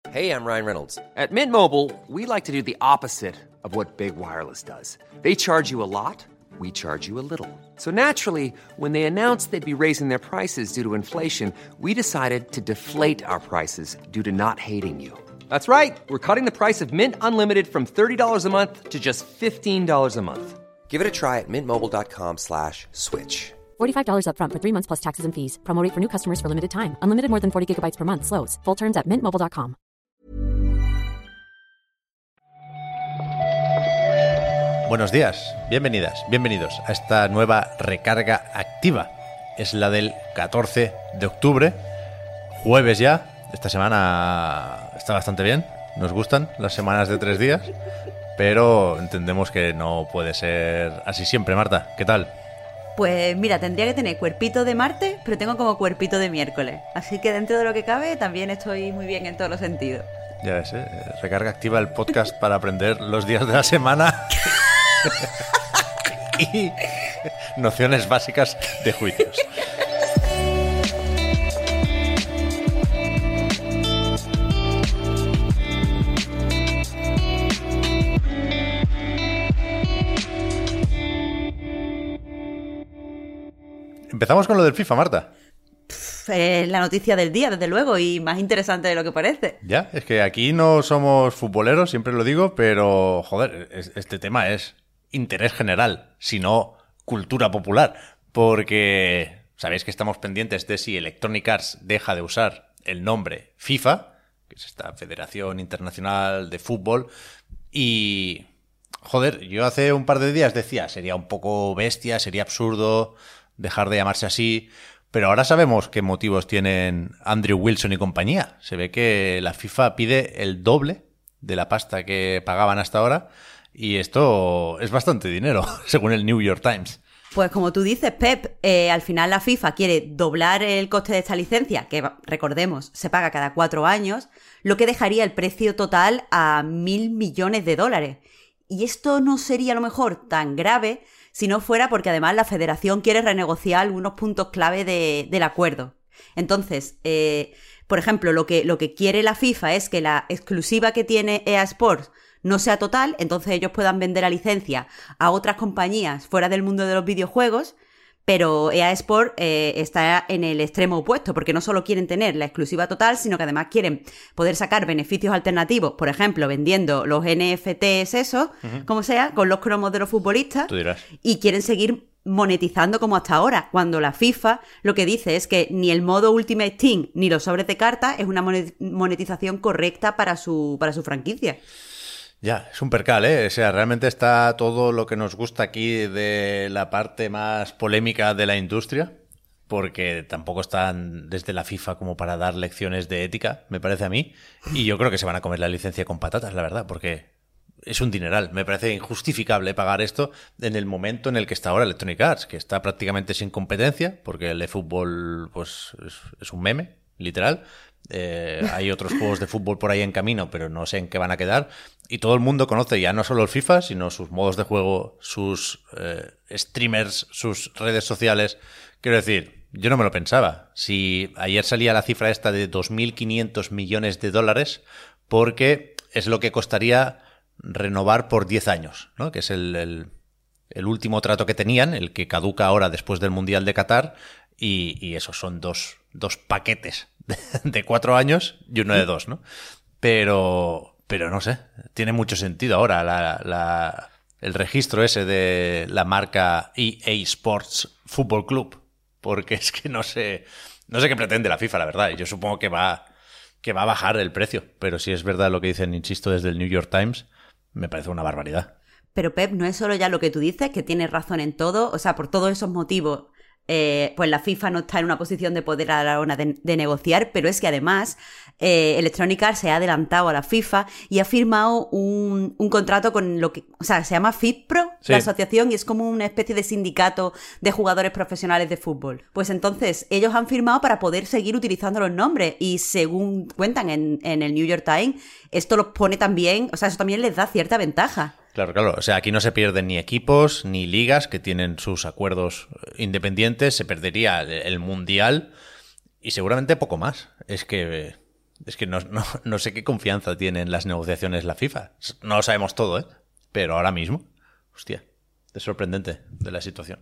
Hey, I'm Ryan Reynolds. At Mint Mobile, we like to do the opposite of what Big Wireless does. They charge you a lot, we charge you a little. So naturally, when they announced they'd be raising their prices due to inflation, we decided to deflate our prices due to not hating you. That's right. We're cutting the price of Mint Unlimited from $30 a month to just $15 a month. Give it a try at mintmobile.com/switch. $45 up front for 3 months plus taxes and fees. Promo rate for new customers for limited time. Unlimited more than 40 gigabytes per month. Slows full terms at mintmobile.com. Buenos días, bienvenidas, bienvenidos a esta nueva recarga activa. Es la del 14 de octubre, jueves ya. Esta semana está bastante bien, nos gustan las semanas de 3 días, pero entendemos que no puede ser así siempre. Marta, ¿qué tal? Pues mira, tendría que tener cuerpito de martes, pero tengo como cuerpito de miércoles. Así que dentro de lo que cabe también estoy muy bien en todos los sentidos. Ya ves, recarga activa, el podcast para aprender los días de la semana y nociones básicas de juicios. Empezamos con lo del FIFA, Marta. La noticia del día, desde luego, y más interesante de lo que parece. Ya, es que aquí no somos futboleros, siempre lo digo, pero, joder, este tema es interés general, sino cultura popular, porque sabéis que estamos pendientes de si Electronic Arts deja de usar el nombre FIFA, que es esta Federación Internacional de Fútbol, y, joder, yo hace un par de días decía, sería un poco bestia, sería absurdo dejar de llamarse así. Pero ahora sabemos qué motivos tienen Andrew Wilson y compañía. Se ve que la FIFA pide el doble de la pasta que pagaban hasta ahora y esto es bastante dinero, según el New York Times. Pues como tú dices, Pep, al final la FIFA quiere doblar el coste de esta licencia, que recordemos, se paga cada 4 años, lo que dejaría el precio total a $1.000 millones. Y esto no sería a lo mejor tan grave si no fuera porque además la federación quiere renegociar algunos puntos clave del acuerdo. Entonces, por ejemplo, lo que quiere la FIFA es que la exclusiva que tiene EA Sports no sea total, entonces ellos puedan vender la licencia a otras compañías fuera del mundo de los videojuegos, pero EA Sports está en el extremo opuesto, porque no solo quieren tener la exclusiva total, sino que además quieren poder sacar beneficios alternativos, por ejemplo, vendiendo los NFTs esos, como sea, con los cromos de los futbolistas. Tú dirás. Y quieren seguir monetizando como hasta ahora, cuando la FIFA lo que dice es que ni el modo Ultimate Team ni los sobres de cartas es una monetización correcta para su franquicia. Ya, es un percal, ¿eh? O sea, realmente está todo lo que nos gusta aquí de la parte más polémica de la industria, porque tampoco están desde la FIFA como para dar lecciones de ética, me parece a mí, y yo creo que se van a comer la licencia con patatas, la verdad, porque es un dineral. Me parece injustificable pagar esto en el momento en el que está ahora Electronic Arts, que está prácticamente sin competencia, porque el eFootball pues, es un meme, literal. Hay otros juegos de fútbol por ahí en camino, pero no sé en qué van a quedar. Y todo el mundo conoce ya no solo el FIFA, sino sus modos de juego, sus streamers, sus redes sociales. Quiero decir, yo no me lo pensaba. Si ayer salía la cifra esta de $2.500 millones, porque es lo que costaría renovar por 10 años, ¿no? Que es el último trato que tenían, el que caduca ahora después del Mundial de Qatar. Y esos son dos paquetes de 4 años y uno de 2, ¿no? Pero no sé, tiene mucho sentido ahora el registro ese de la marca EA Sports Football Club, porque es que no sé qué pretende la FIFA, la verdad. Yo supongo que va a bajar el precio, pero si es verdad lo que dicen, insisto, desde el New York Times, me parece una barbaridad. Pero Pep, no es solo ya lo que tú dices, que tienes razón en todo, o sea, por todos esos motivos pues la FIFA no está en una posición de poder a la hora de negociar, pero es que además Electronic Arts se ha adelantado a la FIFA y ha firmado un contrato con lo que, o sea, se llama FIFPro, sí, la asociación, y es como una especie de sindicato de jugadores profesionales de fútbol. Pues entonces ellos han firmado para poder seguir utilizando los nombres y según cuentan en el New York Times, esto los pone también, o sea, eso también les da cierta ventaja. Claro. O sea, aquí no se pierden ni equipos ni ligas que tienen sus acuerdos independientes. Se perdería el Mundial y seguramente poco más. Es que Es que no sé qué confianza tiene en las negociaciones la FIFA. No lo sabemos todo, ¿eh? Pero ahora mismo, hostia, es sorprendente de la situación.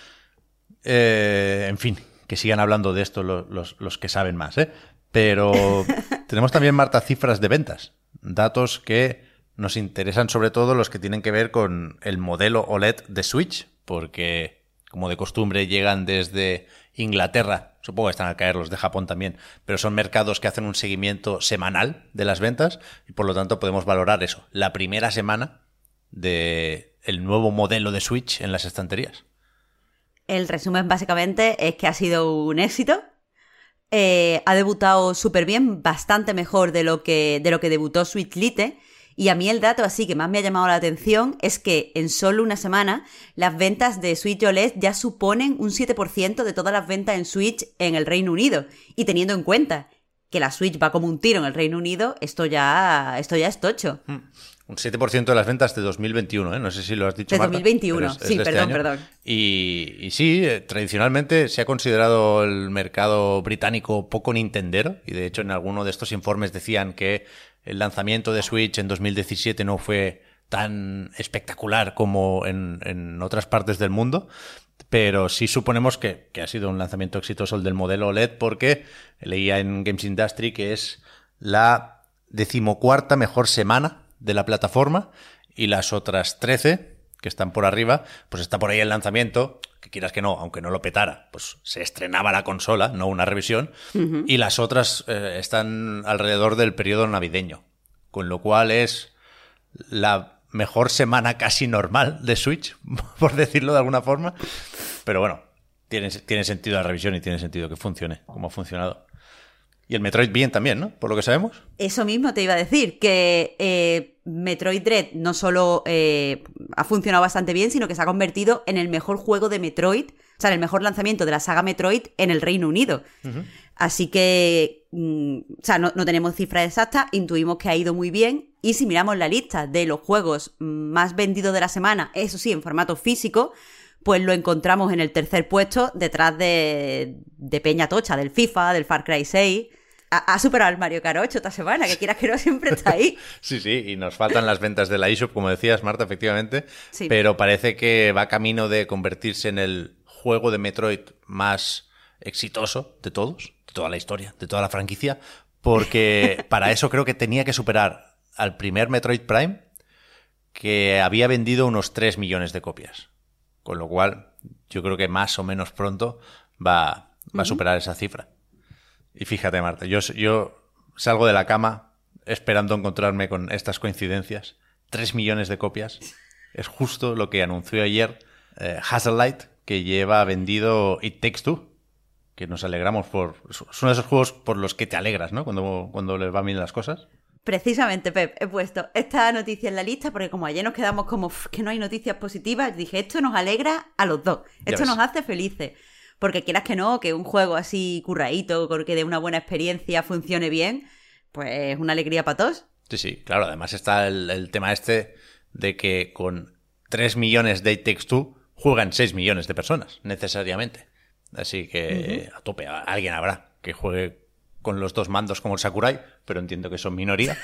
En fin, que sigan hablando de esto los que saben más, ¿eh? Pero tenemos también, Marta, cifras de ventas. Datos que nos interesan sobre todo los que tienen que ver con el modelo OLED de Switch, porque, como de costumbre, llegan desde Inglaterra, supongo que están al caer los de Japón también, pero son mercados que hacen un seguimiento semanal de las ventas y por lo tanto podemos valorar eso, la primera semana del nuevo modelo de Switch en las estanterías. El resumen básicamente es que ha sido un éxito. Ha debutado súper bien, bastante mejor de lo que debutó Switch Lite. Y a mí el dato así que más me ha llamado la atención es que en solo una semana las ventas de Switch OLED ya suponen un 7% de todas las ventas en Switch en el Reino Unido. Y teniendo en cuenta que la Switch va como un tiro en el Reino Unido, esto ya es tocho. Un 7% de las ventas de 2021, ¿eh? No sé si lo has dicho, de Marta. 2021, Es sí, de perdón. Y sí, tradicionalmente se ha considerado el mercado británico poco nintendero, y de hecho en alguno de estos informes decían que el lanzamiento de Switch en 2017 no fue tan espectacular como en otras partes del mundo, pero sí suponemos que ha sido un lanzamiento exitoso el del modelo OLED, porque leía en Games Industry que es la 14ª mejor semana de la plataforma, y las otras 13 que están por arriba, pues está por ahí el lanzamiento, que quieras que no, aunque no lo petara, pues se estrenaba la consola, no una revisión, y las otras están alrededor del periodo navideño, con lo cual es la mejor semana casi normal de Switch, por decirlo de alguna forma, pero bueno, tiene sentido la revisión y tiene sentido que funcione como ha funcionado. Y el Metroid bien también, ¿no? Por lo que sabemos. Eso mismo te iba a decir, que Metroid Dread no solo ha funcionado bastante bien, sino que se ha convertido en el mejor juego de Metroid, o sea, en el mejor lanzamiento de la saga Metroid en el Reino Unido. Uh-huh. Así que, o sea, no tenemos cifras exactas, intuimos que ha ido muy bien. Y si miramos la lista de los juegos más vendidos de la semana, eso sí, en formato físico, pues lo encontramos en el tercer puesto, detrás de Peña Tocha, del FIFA, del Far Cry 6... Ha superado el Mario Kart 8 esta semana, que quieras que no, siempre está ahí. Sí, y nos faltan las ventas de la eShop, como decías, Marta, efectivamente, sí. Pero parece que va camino de convertirse en el juego de Metroid más exitoso de todos, de toda la historia, de toda la franquicia, porque para eso creo que tenía que superar al primer Metroid Prime, que había vendido unos 3 millones de copias, con lo cual yo creo que más o menos pronto va a superar esa cifra. Y fíjate, Marta, yo salgo de la cama esperando encontrarme con estas coincidencias. 3 millones de copias. Es justo lo que anunció ayer Hazelight, que lleva vendido It Takes Two, que nos alegramos por... Es uno de esos juegos por los que te alegras, ¿no? Cuando les van bien las cosas. Precisamente, Pep, he puesto esta noticia en la lista porque como ayer nos quedamos como que no hay noticias positivas, dije, esto nos alegra a los dos. Esto nos hace felices. Porque quieras que no, que un juego así curradito, que de una buena experiencia funcione bien, pues es una alegría para todos. Sí, claro. Además está el tema este de que con 3 millones de It Takes Two juegan 6 millones de personas, necesariamente. Así que a tope, alguien habrá que juegue con los dos mandos como el Sakurai, pero entiendo que son minoría.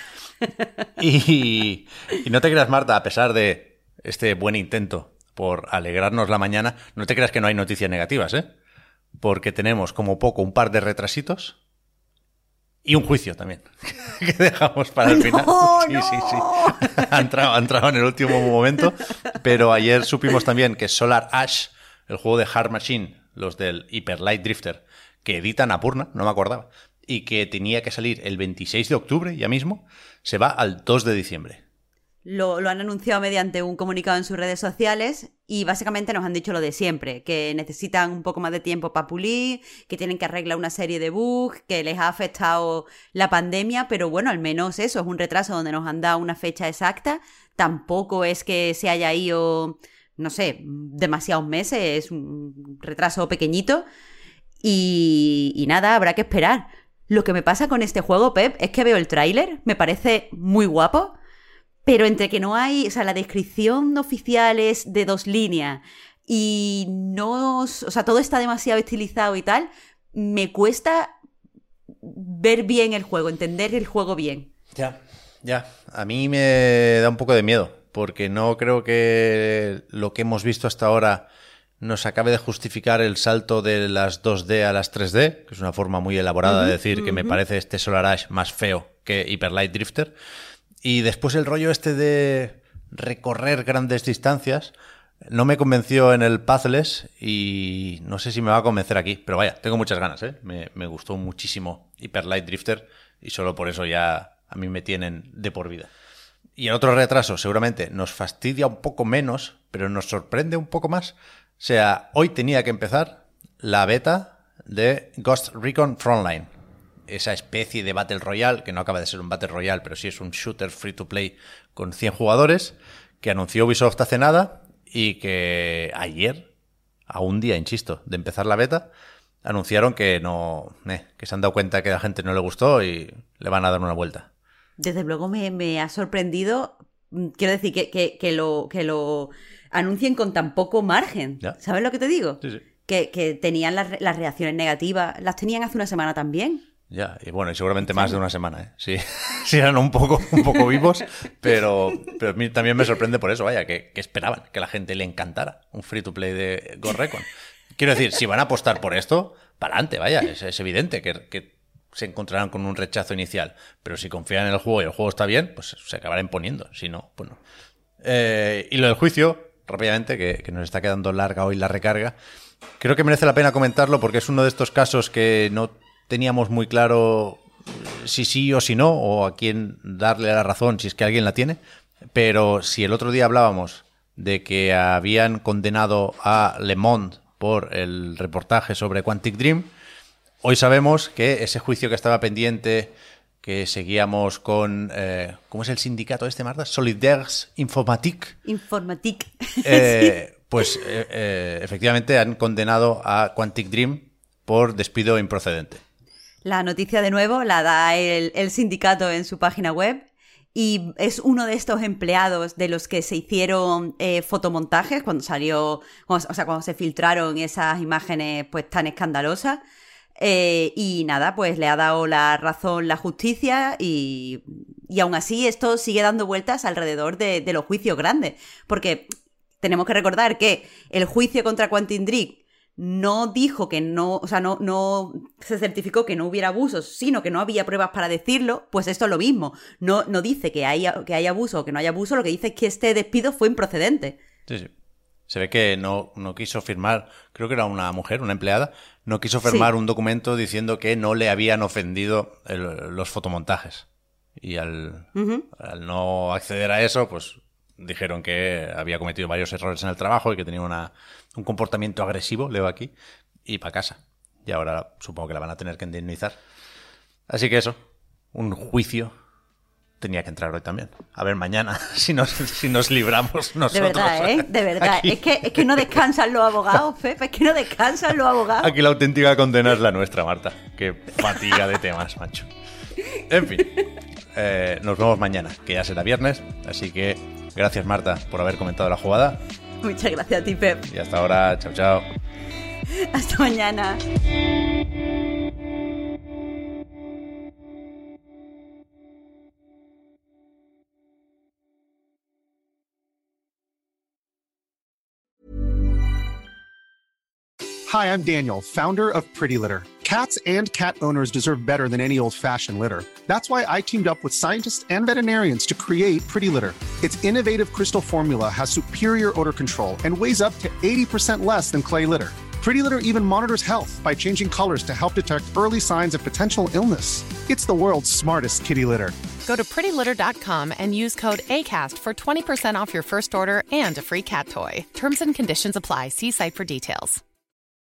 y no te creas, Marta, a pesar de este buen intento por alegrarnos la mañana, no te creas que no hay noticias negativas, ¿eh? Porque tenemos como poco un par de retrasitos y un juicio también, que dejamos para el final. Sí. Ha entrado en el último momento, pero ayer supimos también que Solar Ash, el juego de Hard Machine, los del Hyper Light Drifter, que editan Annapurna, no me acordaba, y que tenía que salir el 26 de octubre, ya mismo, se va al 2 de diciembre. Lo han anunciado mediante un comunicado en sus redes sociales y básicamente nos han dicho lo de siempre, que necesitan un poco más de tiempo para pulir, que tienen que arreglar una serie de bugs, que les ha afectado la pandemia, pero bueno, al menos eso, es un retraso donde nos han dado una fecha exacta, tampoco es que se haya ido, no sé, demasiados meses, es un retraso pequeñito y nada, habrá que esperar. Lo que me pasa con este juego, Pep, es que veo el tráiler, me parece muy guapo, pero entre que no hay, o sea, la descripción oficial es de 2 líneas y no, o sea, todo está demasiado estilizado y tal, me cuesta ver bien el juego, entender el juego bien. Ya. A mí me da un poco de miedo, porque no creo que lo que hemos visto hasta ahora nos acabe de justificar el salto de las 2D a las 3D, que es una forma muy elaborada de decir que me parece este Solar Ash más feo que Hyper Light Drifter. Y después el rollo este de recorrer grandes distancias no me convenció en el Pathless y no sé si me va a convencer aquí, pero vaya, tengo muchas ganas, ¿eh? Me gustó muchísimo Hyper Light Drifter y solo por eso ya a mí me tienen de por vida. Y el otro retraso seguramente nos fastidia un poco menos, pero nos sorprende un poco más. O sea, hoy tenía que empezar la beta de Ghost Recon Frontline. Esa especie de Battle Royale, que no acaba de ser un Battle Royale, pero sí es un shooter free to play con 100 jugadores, que anunció Ubisoft hace nada y que ayer, a un día, insisto, de empezar la beta, anunciaron que que se han dado cuenta que a la gente no le gustó y le van a dar una vuelta. Desde luego me ha sorprendido, quiero decir, que lo anuncien con tan poco margen. ¿Ya? ¿Sabes lo que te digo? Sí. Que tenían las reacciones negativas, las tenían hace una semana también. Ya, y bueno, y seguramente más de una semana, ¿eh? Sí, sí eran un poco vivos, pero a mí también me sorprende por eso, vaya, que esperaban que a la gente le encantara un free to play de Ghost Recon. Quiero decir, si van a apostar por esto, para adelante, vaya, es evidente que se encontrarán con un rechazo inicial, pero si confían en el juego y el juego está bien, pues se acabarán imponiendo, si no, pues no. Y lo del juicio, rápidamente, que nos está quedando larga hoy la recarga, creo que merece la pena comentarlo porque es uno de estos casos que no teníamos muy claro si sí o si no, o a quién darle la razón, si es que alguien la tiene, pero si el otro día hablábamos de que habían condenado a Le Monde por el reportaje sobre Quantic Dream, hoy sabemos que ese juicio que estaba pendiente, que seguíamos con... ¿cómo es el sindicato este, Marta? Solidaires Informatique. Informatique. Pues efectivamente han condenado a Quantic Dream por despido improcedente. La noticia de nuevo la da el sindicato en su página web y es uno de estos empleados de los que se hicieron fotomontajes cuando se filtraron esas imágenes pues tan escandalosas. Y nada, pues le ha dado la razón la justicia y aún así esto sigue dando vueltas alrededor de los juicios grandes, porque tenemos que recordar que el juicio contra Quantic Dream no dijo que no, o sea, no se certificó que no hubiera abusos, sino que no había pruebas para decirlo. Pues esto es lo mismo, no dice que hay abuso o que no hay abuso, lo que dice es que este despido fue improcedente. Sí. Se ve que no quiso firmar, creo que era una mujer, una empleada, no quiso firmar un documento diciendo que no le habían ofendido los fotomontajes. Y al no acceder a eso, pues dijeron que había cometido varios errores en el trabajo y que tenía un comportamiento agresivo, leo aquí, y para casa. Y ahora supongo que la van a tener que indemnizar. Así que eso, un juicio tenía que entrar hoy también. A ver mañana si nos libramos nosotros. De verdad, ¿eh? De verdad. Es que no descansan los abogados, Pepe. Es que no descansan los abogados. Aquí la auténtica condena es la nuestra, Marta. Qué fatiga de temas, macho. En fin, nos vemos mañana, que ya será viernes. Así que gracias, Marta, por haber comentado la jugada. Muchas gracias a ti, Pep. Y hasta ahora, chao, chao. Hasta mañana. Hi, I'm Daniel, founder of Pretty Litter. Cats and cat owners deserve better than any old-fashioned litter. That's why I teamed up with scientists and veterinarians to create Pretty Litter. Its innovative crystal formula has superior odor control and weighs up to 80% less than clay litter. Pretty Litter even monitors health by changing colors to help detect early signs of potential illness. It's the world's smartest kitty litter. Go to prettylitter.com and use code ACAST for 20% off your first order and a free cat toy. Terms and conditions apply. See site for details.